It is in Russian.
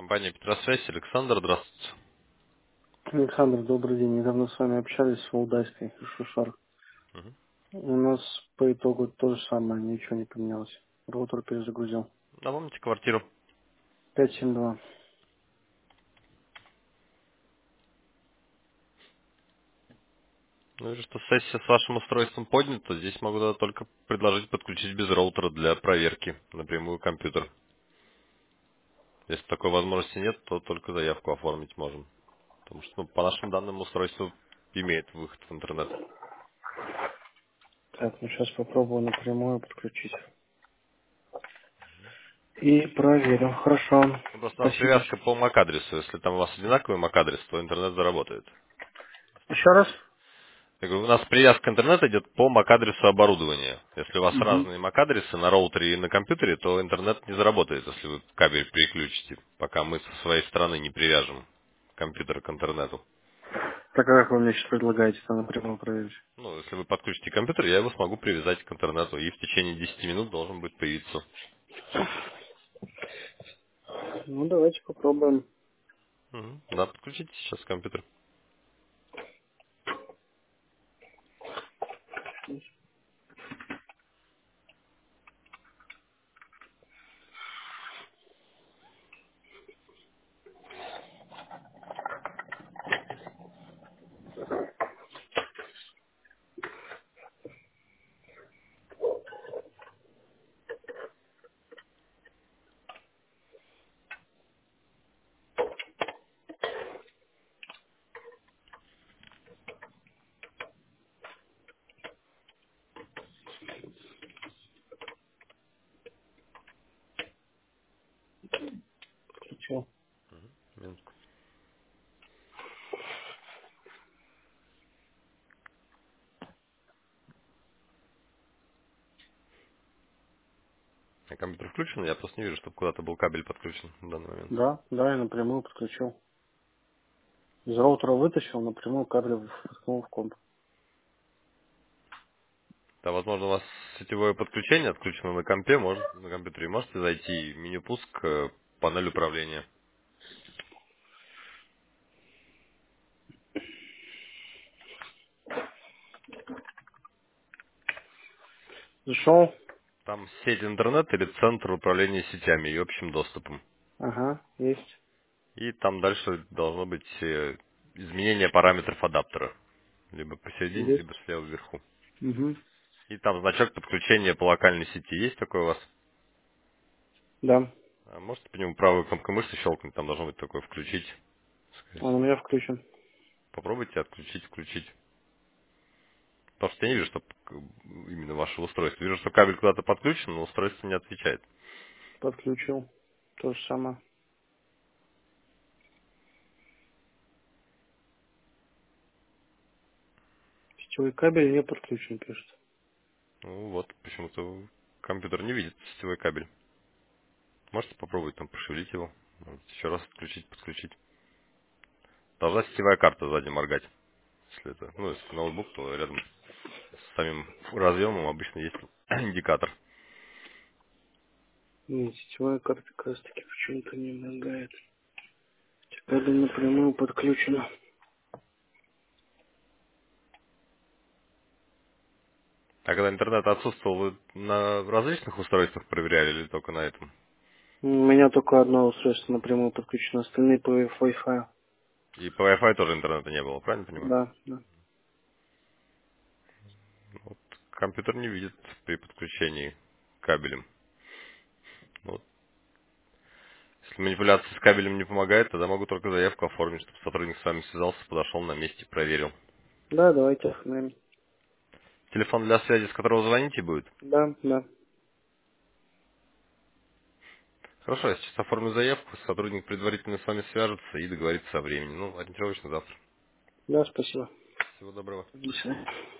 Компания Петросвязь, Александр, здравствуйте. Александр, добрый день. Недавно с вами общались с Валдайской, Шушар. Мгм. У нас по итогу то же самое, ничего не поменялось. Роутер перезагрузил. Напомните квартиру. 572. Ну, вижу, что сессия с вашим устройством поднята. Здесь могу только предложить подключить без роутера для проверки напрямую компьютер. Если такой возможности нет, то только заявку оформить можем. Потому что, по нашим данным, устройство имеет выход в интернет. Так, ну сейчас попробую напрямую подключить. И проверим. Хорошо. Ну, просто у нас Спасибо. привязка по MAC-адресу. Если там у вас одинаковый MAC-адрес, то интернет заработает. Еще раз? Я говорю, у нас привязка интернета идет по MAC-адресу оборудования. Если у вас Угу. разные MAC-адресы на роутере и на компьютере, то интернет не заработает, если вы кабель переключите, пока мы со своей стороны не привяжем компьютер к интернету. Так, а как вы мне сейчас предлагаете это напрямую проверить? Ну, если вы подключите компьютер, я его смогу привязать к интернету, и в течение 10 минут должен будет появиться. Ну, давайте попробуем. Мгм. Да, подключите сейчас компьютер. Подключил. Минутку. А компьютер включен, я просто не вижу, чтобы куда-то был кабель подключен в данный момент. Да, да, я напрямую подключил. Из роутера вытащил, напрямую кабель воткнул в комп. Да, возможно, у вас сетевое подключение отключено на компе, может, на компьютере. Можете зайти в меню пуск, панель управления. Зашел. Там сеть интернет или центр управления сетями и общим доступом. Ага, есть. И там дальше должно быть изменение параметров адаптера. Либо посередине, либо Есть. слева вверху. Угу. И там значок подключения по локальной сети. Есть такой у вас? Да. А можете по нему правой кнопкой мыши щелкнуть, там должно быть такое включить. Скорее Он у всего. меня включен. Попробуйте отключить, включить. Потому что я не вижу, что именно ваше устройство. Вижу, что кабель куда-то подключен, но устройство не отвечает. Подключил. То же самое. Сетевой кабель не подключен, пишет. Ну вот, почему-то компьютер не видит сетевой кабель. Можете попробовать там пошевелить его. Может, еще раз отключить, подключить. Должна сетевая карта сзади моргать. Если это, ну, если ноутбук, то рядом с самим разъемом обычно есть индикатор. Нет, сетевая карта как раз таки почему-то не мигает. Кабель напрямую подключена. А когда интернет отсутствовал, вы на различных устройствах проверяли или только на этом? У меня только одно устройство напрямую подключено, остальные по Wi-Fi. И по Wi-Fi тоже интернета не было, правильно понимаю? Да, да. Вот, компьютер не видит при подключении кабелем. Вот. Если манипуляция с кабелем не помогает, тогда могу только заявку оформить, чтобы сотрудник с вами связался, подошел на месте, проверил. Да, давайте оформим. Телефон для связи, с которого звоните, будет? Да, да. Хорошо, я сейчас оформлю заявку, сотрудник предварительно с вами свяжется и договорится о времени. Ну, ориентировочно завтра. Да, спасибо. Всего доброго. До свидания.